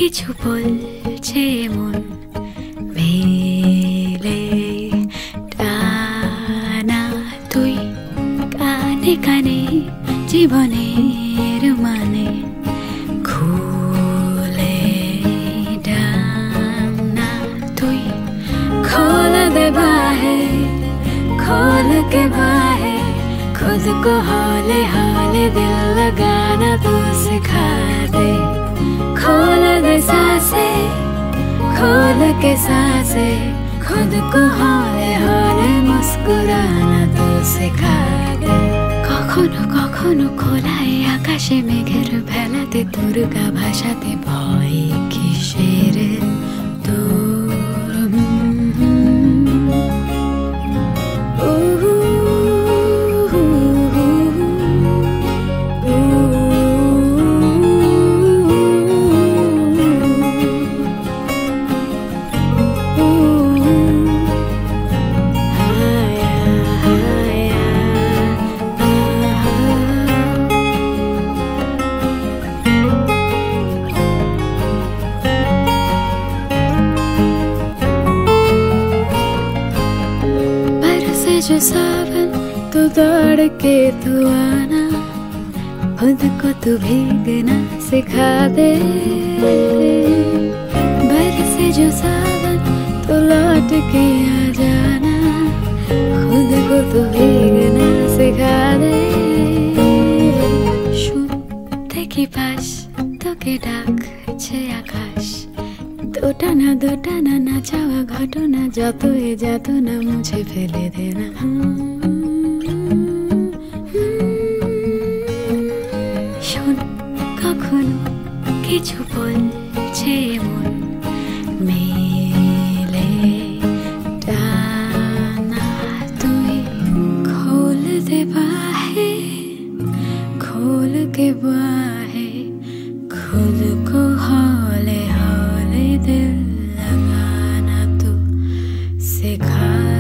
কিছু বলছে মন মেলে টানা তুই কানে কানে জীবনের মানে খুলে ডানা তুই खोल दे बाहें खोल के बाहें खुद को हौले हौले दिल लगाना तू सिखा दे खोल दे सांसें खोल के सांसें खुद को हौले हौले मुस्कुराना तू सिखा दे কখনো কখনো খোলায় আকাশে মেঘের ভেলাতে তোর গা ভাষাতে ভয় কিসের তোর जो सावन तो दौड़ के तू आना खुद को तू भीगना सिखा दे बरसे जो सावन तो लौट के आ जाना खुद को तू भीगना सिखा दे শুনতে পাস তোকে ডাকছে আকাশ দোটানা না চাওয়া ঘটনা যত এ যাত না মুছে ফেলে দে না শোন কখনো কিছু বলছে মন মেলে টানা তুই खोल दे बाहें खोल के बाहें खुद को हौले हौले दिल लगाना तू सिखा